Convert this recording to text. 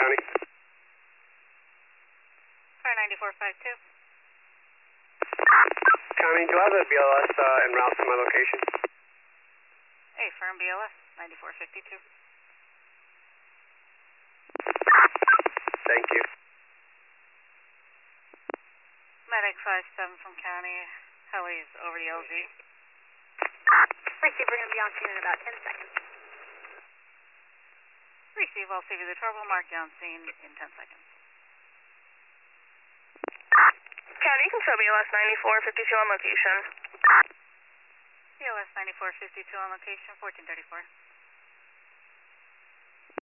County. Car 9452. County, do I have a BLS en route to my location? Hey, firm BLS 9452. Thank you. Medic 57 from County. Heli's over the LZ. Receive, we're going to be on scene in about 10 seconds. Receive, I'll save you the turbo. Mark down scene in 10 seconds. County, you can show BLS 9452 on location. BLS 9452 on location, 1434.